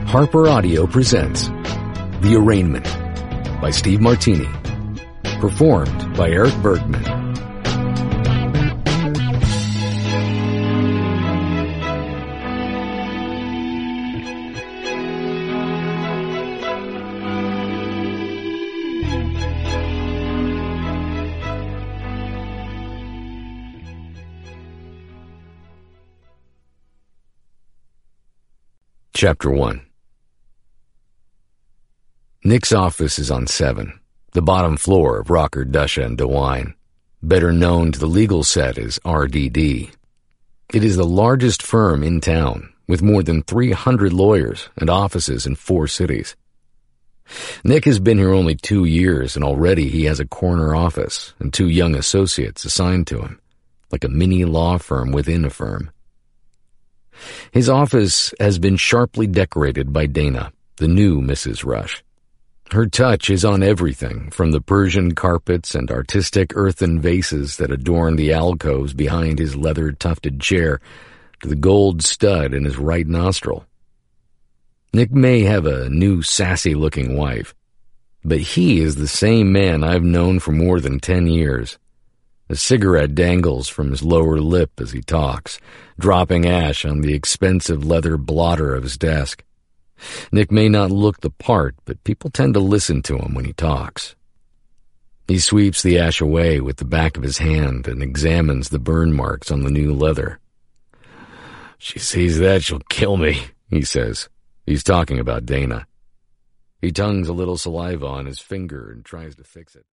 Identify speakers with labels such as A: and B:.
A: Harper Audio presents The Arraignment by Steve Martini. Performed by Eric Bergman. Chapter 1. Nick's office is on 7, the bottom floor of Rocker, Dusha & DeWine, better known to the legal set as RDD. It is the largest firm in town, with more than 300 lawyers and offices in 4 cities. Nick has been here only 2 years, and already he has a corner office and 2 young associates assigned to him, like a mini law firm within a firm. His office has been sharply decorated by Dana, the new Mrs. Rush. Her touch is on everything, from the Persian carpets and artistic earthen vases that adorn the alcoves behind his leather-tufted chair to the gold stud in his right nostril. Nick may have a new sassy-looking wife, but he is the same man I've known for more than 10 years. A cigarette dangles from his lower lip as he talks, dropping ash on the expensive leather blotter of his desk. Nick may not look the part, but people tend to listen to him when he talks. He sweeps the ash away with the back of his hand and examines the burn marks on the new leather. "She sees that, she'll kill me," he says. He's talking about Dana. He tongues a little saliva on his finger and tries to fix it.